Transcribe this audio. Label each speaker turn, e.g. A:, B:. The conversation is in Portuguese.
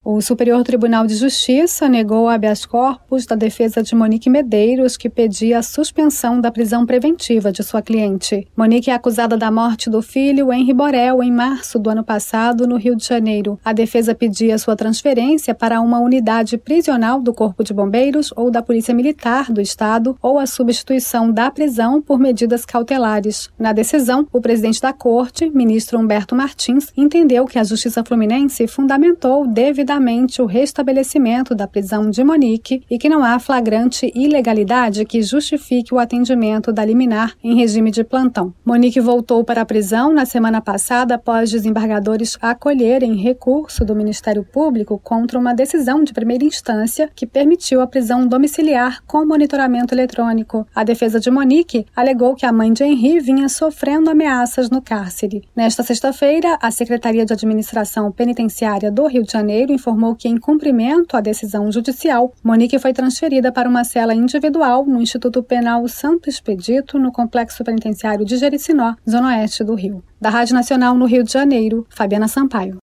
A: O Superior Tribunal de Justiça negou o habeas corpus da defesa de Monique Medeiros, que pedia a suspensão da prisão preventiva de sua cliente. Monique é acusada da morte do filho Henri Borel em março do ano passado, no Rio de Janeiro. A defesa pedia sua transferência para uma unidade prisional do Corpo de Bombeiros ou da Polícia Militar do Estado ou a substituição da prisão por medidas cautelares. Na decisão, o presidente da Corte, ministro Humberto Martins, entendeu que a Justiça Fluminense fundamentou devidamente o restabelecimento da prisão de Monique e que não há flagrante ilegalidade que justifique o atendimento da liminar em regime de plantão. Monique voltou para a prisão na semana passada após desembargadores acolherem recurso do Ministério Público contra uma decisão de primeira instância que permitiu a prisão domiciliar com monitoramento eletrônico. A defesa de Monique alegou que a mãe de Henri vinha sofrendo ameaças no cárcere. Nesta sexta-feira, a Secretaria de Administração Penitenciária do Rio de Janeiro informou que, em cumprimento à decisão judicial, Monique foi transferida para uma cela individual no Instituto Penal Santo Expedito, no Complexo Penitenciário de Jericinó, zona oeste do Rio. Da Rádio Nacional no Rio de Janeiro, Fabiana Sampaio.